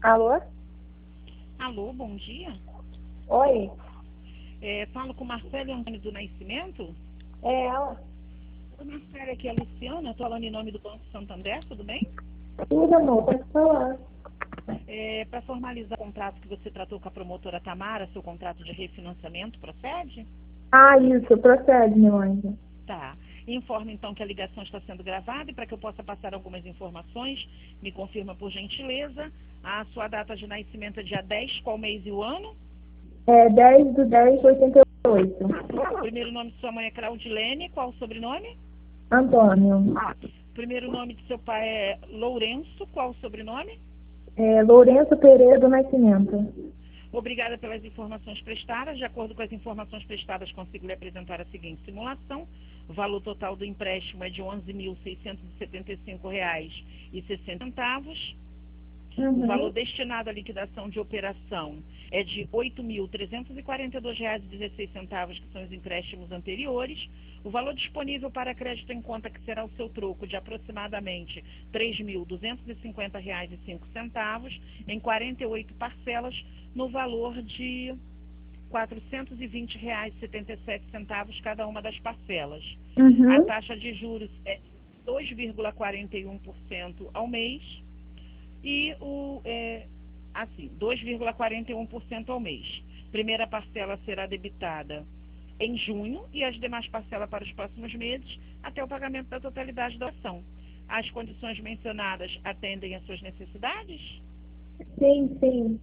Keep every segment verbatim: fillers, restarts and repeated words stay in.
Alô? Alô, bom dia. Oi, É, falo com Marcelo Antônio do Nascimento. é ela? Oi, Marcelo, aqui é a Luciana, estou falando em nome do Banco Santander, tudo bem? Tudo, amor, pode falar. É, para formalizar o contrato que você tratou com a promotora Tamara, seu contrato de refinanciamento, procede? Ah, isso, procede, meu anjo. Tá. Informe então que a ligação está sendo gravada e para que eu possa passar algumas informações, me confirma por gentileza. A sua data de nascimento é dia dez, qual mês e o ano? É dez de dez de oitenta e oito. O primeiro nome de sua mãe é Claudilene, qual o sobrenome? Antônio. O primeiro nome de seu pai é Lourenço, qual o sobrenome? É, Lourenço Pereira do Nascimento. Obrigada pelas informações prestadas. De acordo com as informações prestadas, consigo lhe apresentar a seguinte simulação. O valor total do empréstimo é de onze mil seiscentos e setenta e cinco reais e sessenta centavos. Uhum. O valor destinado à liquidação de operação é de oito mil trezentos e quarenta e dois reais e dezesseis centavos, que são os empréstimos anteriores. O valor disponível para crédito em conta, que será o seu troco, de aproximadamente três mil duzentos e cinquenta reais e cinco centavos, em quarenta e oito parcelas, no valor de quatrocentos e vinte reais e setenta e sete centavos cada uma das parcelas. Uhum. A taxa de juros é dois vírgula quarenta e um por cento ao mês e o é, assim, dois vírgula quarenta e um por cento ao mês. Primeira parcela será debitada em junho e as demais parcelas para os próximos meses até o pagamento da totalidade da ação. As condições mencionadas atendem às suas necessidades? Sim, sim.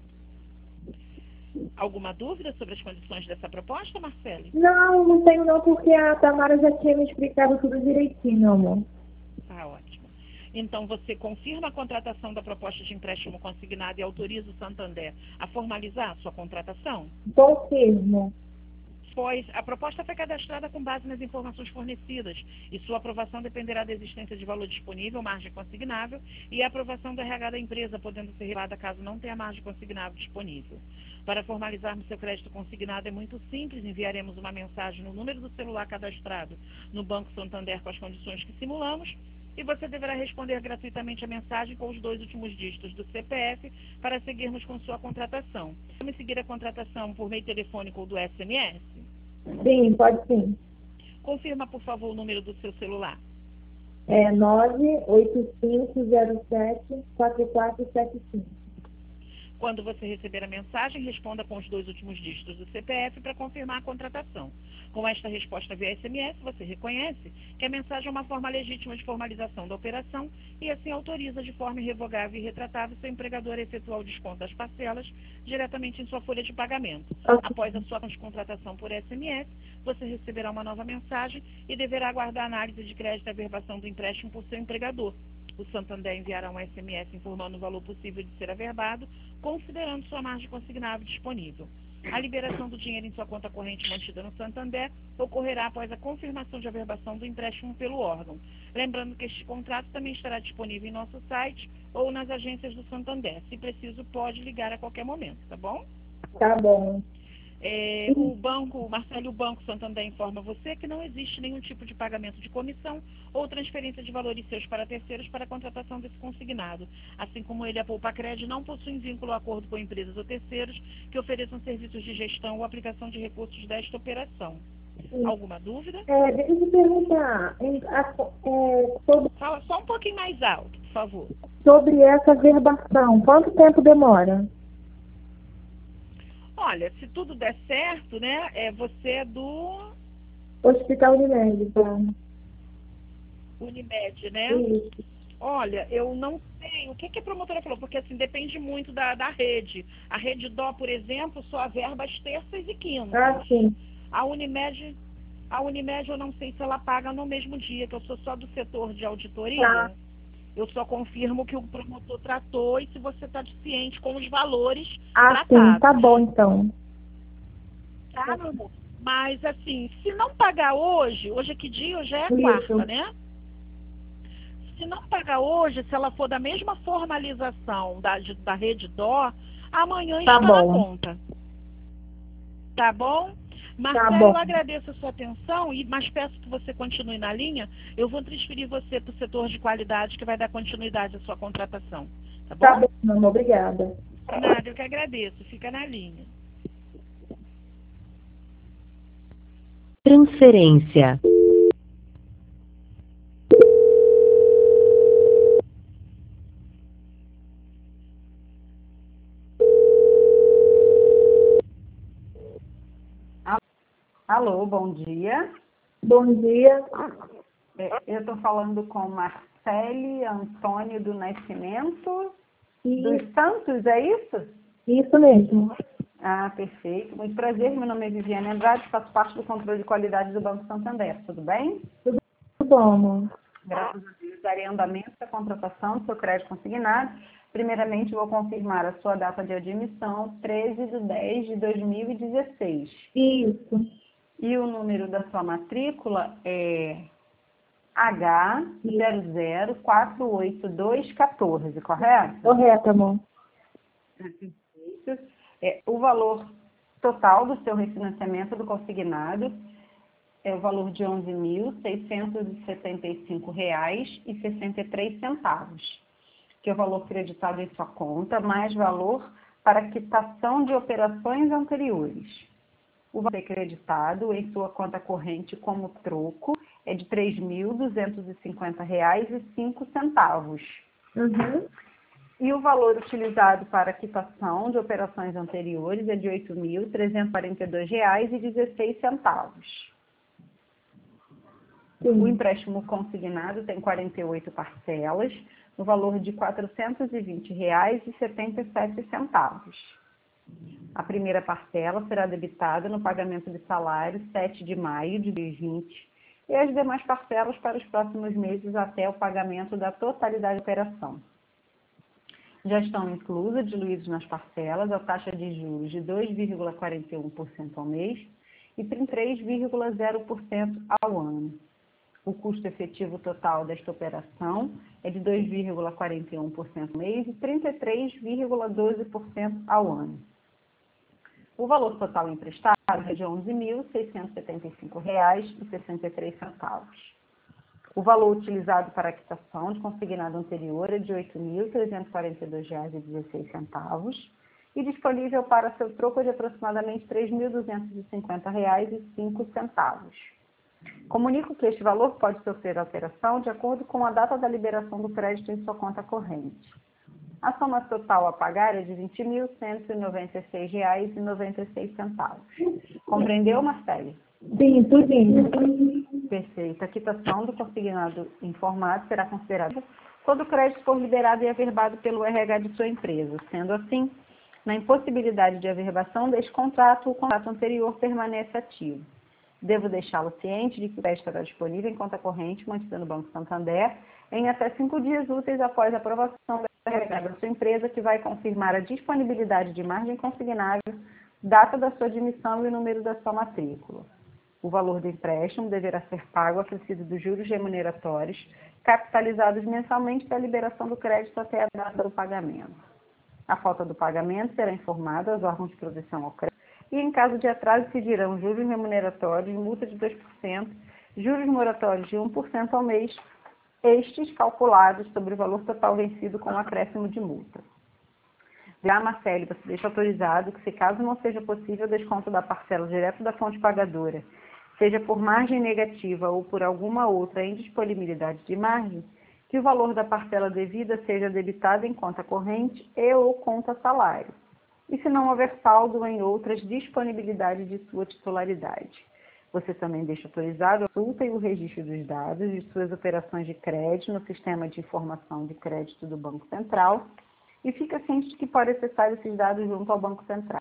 Alguma dúvida sobre as condições dessa proposta, Marcele? Não, não tenho não, porque a Tamara já tinha me explicado tudo direitinho, meu amor. Tá ótimo. Então, você confirma a contratação da proposta de empréstimo consignado e autoriza o Santander a formalizar a sua contratação? Confirmo. Pois a proposta foi cadastrada com base nas informações fornecidas e sua aprovação dependerá da existência de valor disponível, margem consignável e a aprovação do R H da empresa, podendo ser revelada caso não tenha margem consignável disponível. Para formalizarmos seu crédito consignado é muito simples, enviaremos uma mensagem no número do celular cadastrado no Banco Santander com as condições que simulamos e você deverá responder gratuitamente a mensagem com os dois últimos dígitos do C P F para seguirmos com sua contratação. Vamos seguir a contratação por meio telefônico ou do S M S? Sim, pode sim. Confirma, por favor, o número do seu celular. É nove oito cinco zero sete quatro quatro sete cinco. Quando você receber a mensagem, responda com os dois últimos dígitos do C P F para confirmar a contratação. Com esta resposta via S M S, você reconhece que a mensagem é uma forma legítima de formalização da operação e assim autoriza de forma irrevogável e retratável seu empregador a efetuar o desconto das parcelas diretamente em sua folha de pagamento. Ok. Após a sua contratação por S M S, você receberá uma nova mensagem e deverá aguardar a análise de crédito e averbação do empréstimo por seu empregador. O Santander enviará um S M S informando o valor possível de ser averbado, considerando sua margem consignável disponível. A liberação do dinheiro em sua conta corrente mantida no Santander ocorrerá após a confirmação de averbação do empréstimo pelo órgão. Lembrando que este contrato também estará disponível em nosso site ou nas agências do Santander. Se preciso, pode ligar a qualquer momento, tá bom? Tá bom. É, o banco, Marcelo, o Banco Santander informa você que não existe nenhum tipo de pagamento de comissão ou transferência de valores seus para terceiros para a contratação desse consignado. Assim como ele, a Poupa-Cred não possui vínculo ou acordo com empresas ou terceiros que ofereçam serviços de gestão ou aplicação de recursos desta operação. Sim. Alguma dúvida? É, deixa eu te perguntar, em- a- é, sobre, Fala só um pouquinho mais alto, por favor. sobre essa verbação, quanto tempo demora? Olha, se tudo der certo, né, é, você é do Hospital Unimed, tá? Unimed, né? Isso. Olha, eu não sei o que, que a promotora falou, porque assim, depende muito da, da rede. A rede Dó, por exemplo, só averba às terças e quintas. Ah, sim. A Unimed, a Unimed eu não sei se ela paga no mesmo dia, que eu sou só do setor de auditoria. Tá. Eu só confirmo que o promotor tratou e se você está ciente com os valores Ah, sim, tratados. tá bom então. Tá, meu amor? Mas assim, se não pagar hoje, hoje é que dia? Hoje é Isso. quarta, né? Se não pagar hoje, se ela for da mesma formalização da, de- da rede Dó, amanhã Tá está na bom. conta. Tá bom? Marcelo, Tá bom. eu agradeço a sua atenção, e, mas peço que você continue na linha. Eu vou transferir você para o setor de qualidade, que vai dar continuidade à sua contratação. Tá bom? Tá bom, mamãe, obrigada. Nada, eu que agradeço. Fica na linha. Transferência. Alô, bom dia. Bom dia. É, Eu estou falando com Marcele Antônio do Nascimento dos Isso, Santos, é isso? isso mesmo. Ah, perfeito. Muito prazer, meu nome é Viviane Andrade, faço parte do controle de qualidade do Banco Santander. Tudo bem? Tudo bom, amor? Graças a Deus, darei andamento à contratação do seu crédito consignado. Primeiramente, vou confirmar a sua data de admissão, treze de dez de dois mil e dezesseis. Isso, E o número da sua matrícula é H zero zero quatro oito dois um quatro, correto? correto, amor. Perfeito. É, o valor total do seu refinanciamento do consignado é o valor de onze mil seiscentos e setenta e cinco reais e sessenta e três centavos, que é o valor creditado em sua conta, mais valor para quitação de operações anteriores. O valor creditado em sua conta corrente como troco é de três mil duzentos e cinquenta reais e cinco centavos. Uhum. E o valor utilizado para quitação de operações anteriores é de oito mil trezentos e quarenta e dois reais e dezesseis centavos. O Sim. empréstimo consignado tem quarenta e oito parcelas, no valor de quatrocentos e vinte reais e setenta e sete centavos. A primeira parcela será debitada no pagamento de salário sete de maio de dois mil e vinte e as demais parcelas para os próximos meses até o pagamento da totalidade da operação. Já estão inclusas, diluídos nas parcelas, a taxa de juros de dois vírgula quarenta e um por cento ao mês e trinta e três vírgula zero por cento ao ano. O custo efetivo total desta operação é de dois vírgula quarenta e um por cento ao mês e trinta e três vírgula doze por cento ao ano. O valor total emprestado é de onze mil seiscentos e setenta e cinco reais e sessenta e três centavos. O valor utilizado para a quitação de consignado anterior é de oito mil trezentos e quarenta e dois reais e dezesseis centavos e disponível para seu troco de aproximadamente três mil duzentos e cinquenta reais e cinco centavos. Comunico que este valor pode sofrer alteração de acordo com a data da liberação do crédito em sua conta corrente. A soma total a pagar é de vinte mil cento e noventa e seis reais e noventa e seis centavos. Compreendeu, Marcele? Sim, tudinho. Perfeito. A quitação do consignado informado será considerada quando o crédito for liberado e averbado pelo R H de sua empresa. Sendo assim, na impossibilidade de averbação deste contrato, o contrato anterior permanece ativo. Devo deixá-lo ciente de que o crédito estará disponível em conta corrente mantida no Banco Santander em até cinco dias úteis após a aprovação do R H da sua empresa, que vai confirmar a disponibilidade de margem consignável, data da sua admissão e o número da sua matrícula. O valor do empréstimo deverá ser pago acrescido dos juros remuneratórios, capitalizados mensalmente da liberação do crédito até a data do pagamento. A falta do pagamento será informada aos órgãos de proteção ao crédito e, em caso de atraso, incidirão juros remuneratórios, multa de dois por cento, juros moratórios de um por cento ao mês, estes calculados sobre o valor total vencido com o acréscimo de multa. Já, Marcele, você deixa autorizado que, se caso não seja possível o desconto da parcela direto da fonte pagadora, seja por margem negativa ou por alguma outra indisponibilidade de margem, que o valor da parcela devida seja debitado em conta corrente e ou conta salário, e se não houver saldo em outras disponibilidades de sua titularidade. Você também deixa autorizado a consulta e o registro dos dados de suas operações de crédito no Sistema de Informação de Crédito do Banco Central e fica ciente de que pode acessar esses dados junto ao Banco Central.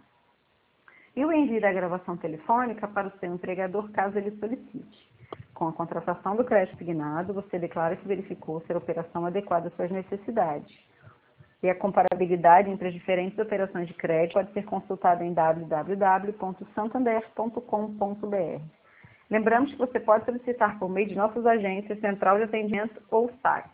E o envio da gravação telefônica para o seu empregador, caso ele solicite. Com a contratação do crédito signado, você declara que verificou ser a operação adequada às suas necessidades. E a comparabilidade entre as diferentes operações de crédito pode ser consultada em w w w ponto santander ponto com ponto b r. Lembramos que você pode solicitar por meio de nossas agências, Central de Atendimento ou S A C.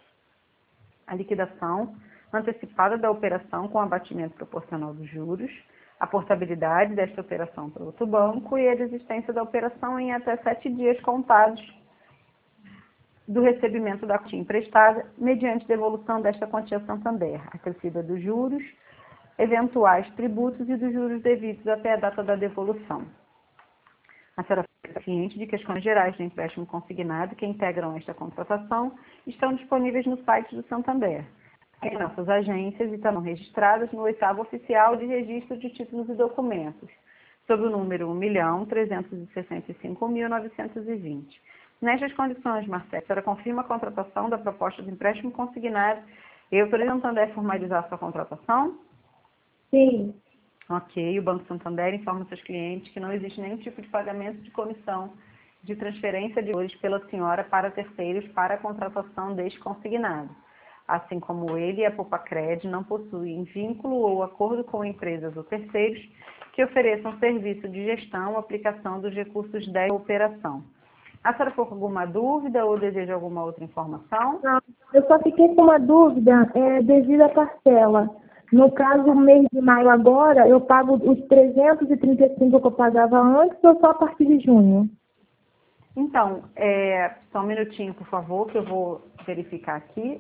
A liquidação antecipada da operação com abatimento proporcional dos juros, a portabilidade desta operação para outro banco e a desistência da operação em até sete dias contados do recebimento da quantia emprestada, mediante devolução desta quantia ao Santander, acrescida dos juros, eventuais tributos e dos juros devidos até a data da devolução. A senhora fica ciente de que as condições gerais de empréstimo consignado que integram esta contratação estão disponíveis no site do Santander, em nossas agências e estão registradas no oitavo oficial de registro de títulos e documentos, sob o número um milhão trezentos e sessenta e cinco mil novecentos e vinte. Nestas condições, Marcelo, a senhora confirma a contratação da proposta de empréstimo consignado e autoriza o Santander a formalizar sua contratação? Sim. Ok, o Banco Santander informa seus clientes que não existe nenhum tipo de pagamento de comissão de transferência de valores pela senhora para terceiros para a contratação deste consignado. Assim como ele e a Popacred não possuem vínculo ou acordo com empresas ou terceiros que ofereçam serviço de gestão ou aplicação dos recursos da operação. A senhora ficou com alguma dúvida ou deseja alguma outra informação? Não, eu só fiquei com uma dúvida é, devido à parcela. No caso, o mês de maio agora, eu pago os trezentos e trinta e cinco que eu pagava antes ou só a partir de junho? Então, é, só um minutinho, por favor, que eu vou verificar aqui.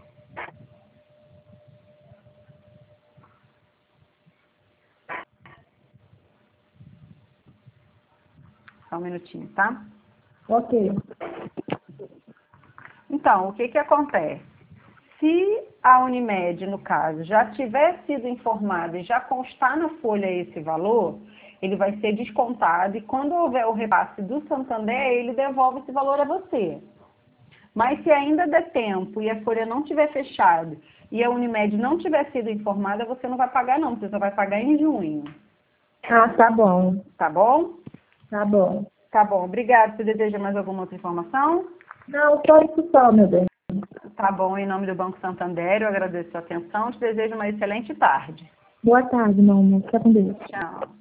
Só um minutinho, tá? Ok. Então, o que que acontece? Se a Unimed, no caso, já tiver sido informada e já constar na folha esse valor, ele vai ser descontado e quando houver o repasse do Santander, ele devolve esse valor a você. Mas se ainda der tempo e a folha não tiver fechada e a Unimed não tiver sido informada, você não vai pagar não, você só vai pagar em junho. Ah, tá bom. Tá bom? Tá bom. Tá bom, obrigada. Você deseja mais alguma outra informação? Não, só isso só, meu bem. Tá bom, em nome do Banco Santander, eu agradeço a sua atenção. Te desejo uma excelente tarde. Boa tarde, meu amor. Fica com Deus. Tchau.